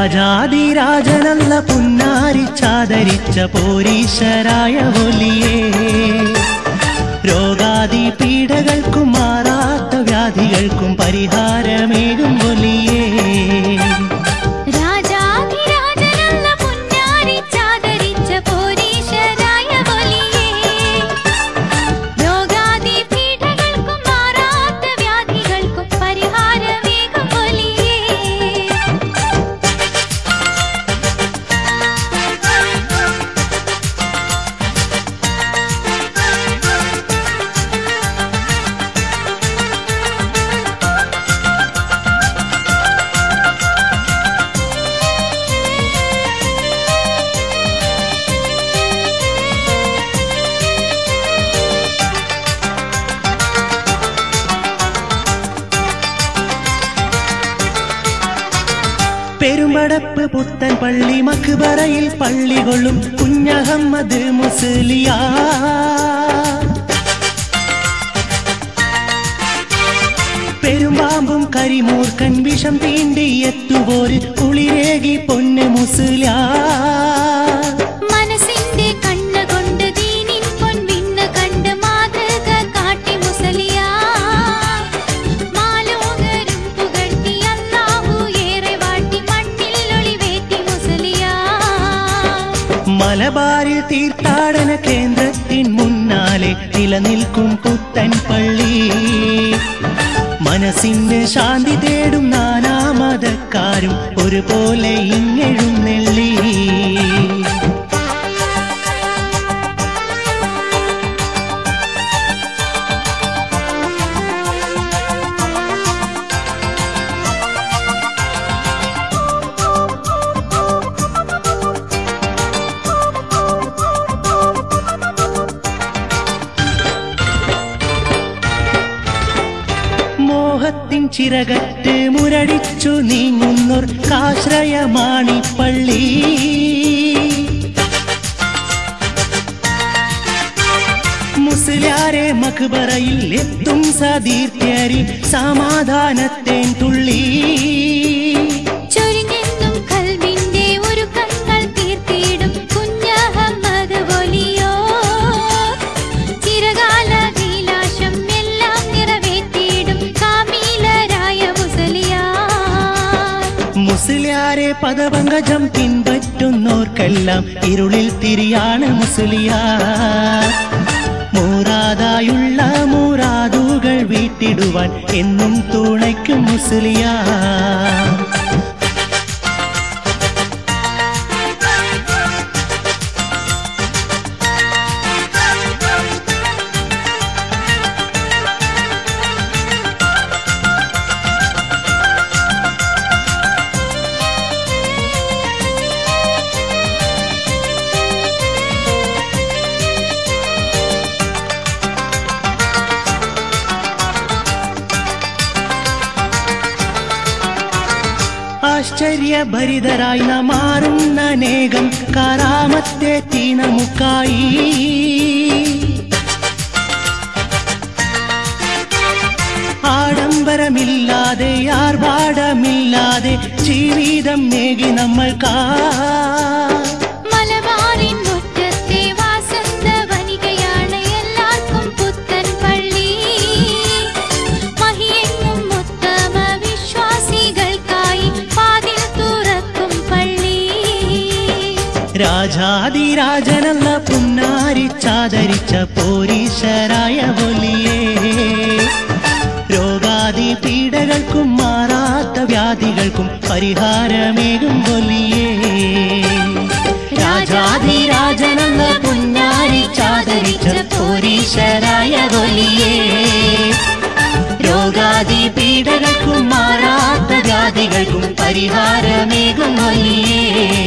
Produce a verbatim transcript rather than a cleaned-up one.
രാജാതിരാജനല്ല പുന്നാരിച്ചാദരിച്ച പോരീശരായ ഒലിയേ, രോഗാദി പീഡകൾക്കും മാറാത്ത വ്യാധികൾക്കും പരിഹാരമേകും ഒലിയേ. പെരുമ്പടപ്പ് പുത്തൻ പള്ളി മക്ബറയിൽ പള്ളി കൊള്ളും കുഞ്ഞഹമ്മദ് മുസ്ലിയാർ. പെരുമ്പാമ്പും കരിമൂർക്കൻ വിഷം തീണ്ടി എത്തുപോര് കുളിരേകി പൊന്ന് മുസ്ലിയാർ. മനസ്സിന്റെ കണ്ണുകൊണ്ട് ദീനിൻ പൊൻവിണ്ണ് കണ്ട് മാതൃക കാട്ടി മുസ്ലിയാർ. മാലോകരും പുകഴ്ത്തി അല്ലാഹു ഏറെ വാട്ടി മണ്ണിൽ ഒളിവേറ്റി മുസ്ലിയാർ. മലബാറിൽ തീർത്ഥാടന കേന്ദ്രത്തിൻ മുന്നാലെ നിലനിൽക്കും പുത്തൻ പള്ളി, മനസ്സിന്റെ ശാന്തി തേടും നാനാമതക്കാരും ഒരുപോലെ ഇങ്ങെഴുന്നെള്ളി. മോഹത്തിൻ ചിറകറ്റ് മുരടിച്ചു നീങ്ങുന്നോർക്കാശ്രയമാണി പള്ളി. മുസ്ലിയാരെ മക്ബറയിൽ എത്തും സതീർത്ഥ്യരിൽ സമാധാനത്തേൻ തുള്ളി. ചൊരിഞ്ഞെന്നും കൽവിന്റെ ഒരു കങ്ങൾ തീർത്തിടും കുഞ്ഞഹമ്മദ് ഒലിയോ, ചിരകാല വിലാസം എല്ലാം നിറവേറ്റിടും കാമീലരായ മുസ്ലിയാർ. മുസ്ലിയാരെ പദപങ്കജം പിൻപറ്റുന്നോർക്കെല്ലാം ഇരുളിൽ തിരിയാണ് മുസ്ലിയാർ. മൂറാതായുള്ള മൂറാദുകൾ വീട്ടിടുവാൻ എന്നും തുണയ്ക്കും മുസ്ലിയാർ. ആശ്ചര്യഭരിതരായി നാം മാറുന്ന അനേകം കാരാമത്തെത്തി നമുക്കായി. ആഡംബരമില്ലാതെ ആർഭാടമില്ലാതെ ജീവിതം നേകി നമ്മൾക്കാ. മലബാറിൻ മുറ്റത്തെ വാസന്ത വനികയാണ് എല്ലാവർക്കും പുത്തൻ പള്ളി. മഹിയെങ്ങും ഉത്തമ വിശ്വാസികൾക്കായി വാതിൽ തുറക്കും പള്ളി. രാജാതിരാജനല്ല പുന്നാരിച്ചാദരിച്ച പോരീശരായ ഒലിയേ, രോഗാദി പീഡകൾക്കും മാറാത്ത വ്യാധികൾക്കും പരിഹാരമേകും ഒലിയേ. രാജാതിരാജനല്ല പുന്നാരിച്ചാദരിച്ച പോരീശരായ ഒലിയേ, രോഗാദി പീഡകൾക്കും മാറാത്ത വ്യാധികൾക്കും പരിഹാരമേകും ഒലിയേ.